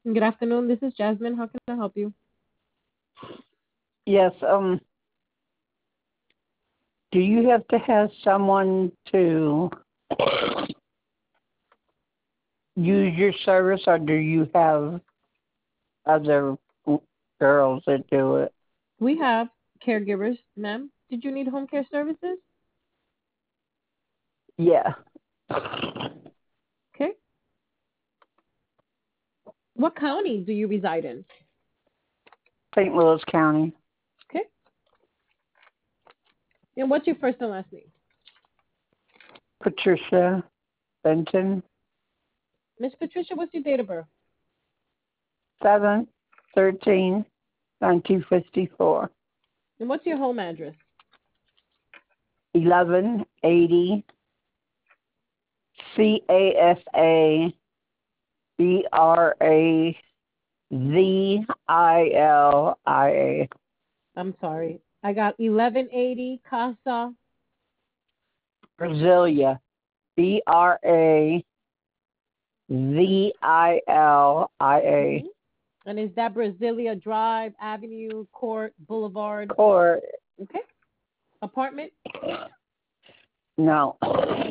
Good afternoon. This is Jasmine. How can I help you? Yes, do you have to have someone to use your service, or do you have other girls that do it? We have caregivers, ma'am. Did you need home care services? Yeah, Okay. What county do you reside in? St. Louis County. Okay. And what's your first and last name? Patricia Benton, Miss Patricia, what's your date of birth? 7/13/1954. And what's your home address? 1180 CASABRAZILIA. I'm sorry. I got 1180 Casa. Brasilia. BRAZILIA. Hmm. And is that Brasilia Drive, Avenue, Court, Boulevard? Court. Okay. Apartment? No.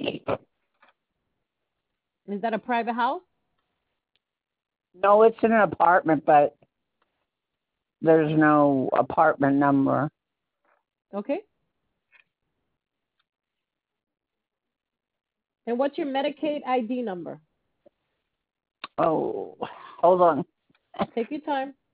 Is that a private house? No, it's an apartment, but there's no apartment number. Okay. And what's your Medicaid ID number? Oh, hold on. Take your time.